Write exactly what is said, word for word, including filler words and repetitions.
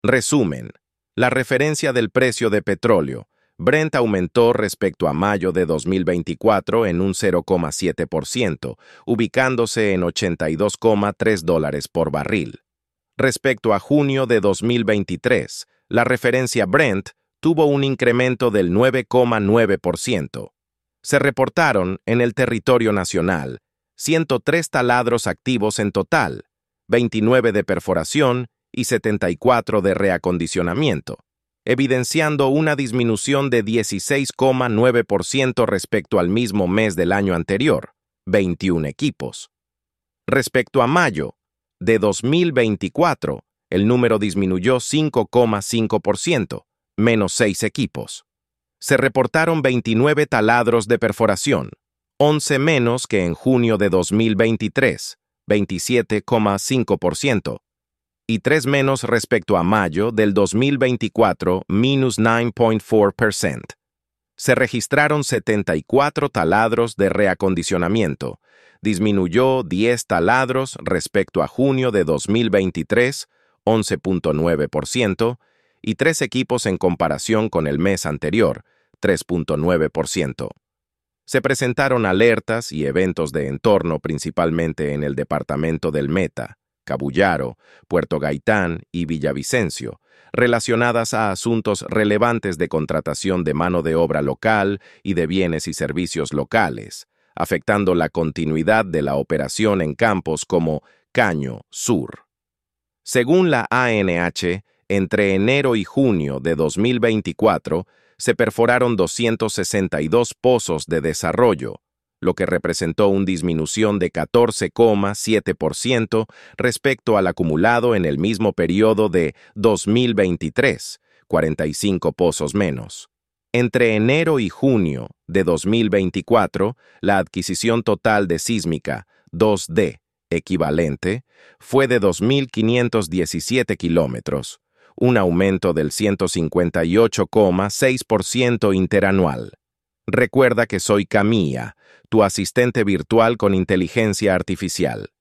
Resumen. La referencia del precio de petróleo. Brent aumentó respecto a mayo de dos mil veinticuatro en un cero coma siete por ciento, ubicándose en ochenta y dos coma tres dólares por barril. Respecto a junio de dos mil veintitrés, la referencia Brent tuvo un incremento del nueve coma nueve por ciento. Se reportaron en el territorio nacional ciento tres taladros activos en total, veintinueve de perforación y setenta y cuatro de reacondicionamiento, evidenciando una disminución de dieciséis coma nueve por ciento respecto al mismo mes del año anterior, veintiún equipos. Respecto a mayo de dos mil veinticuatro, el número disminuyó cinco coma cinco por ciento, menos seis equipos. Se reportaron veintinueve taladros de perforación, once menos que en junio de dos mil veintitrés, veintisiete coma cinco por ciento, y tres menos respecto a mayo del dos mil veinticuatro, menos nueve coma cuatro por ciento. Se registraron setenta y cuatro taladros de reacondicionamiento, disminuyó diez taladros respecto a junio de dos mil veintitrés, once coma nueve por ciento, y tres equipos en comparación con el mes anterior, tres coma nueve por ciento. Se presentaron alertas y eventos de entorno principalmente en el departamento del Meta, Cabullaro, Puerto Gaitán y Villavicencio, relacionadas a asuntos relevantes de contratación de mano de obra local y de bienes y servicios locales, afectando la continuidad de la operación en campos como Caño Sur. Según la A N H, entre enero y junio de dos mil veinticuatro, se perforaron doscientos sesenta y dos pozos de desarrollo, lo que representó una disminución de catorce coma siete por ciento respecto al acumulado en el mismo periodo de dos mil veintitrés, cuarenta y cinco pozos menos. Entre enero y junio de dos mil veinticuatro, la adquisición total de sísmica dos D equivalente fue de dos mil quinientos diecisiete kilómetros, un aumento del ciento cincuenta y ocho coma seis por ciento interanual. Recuerda que soy Camilla, tu asistente virtual con inteligencia artificial.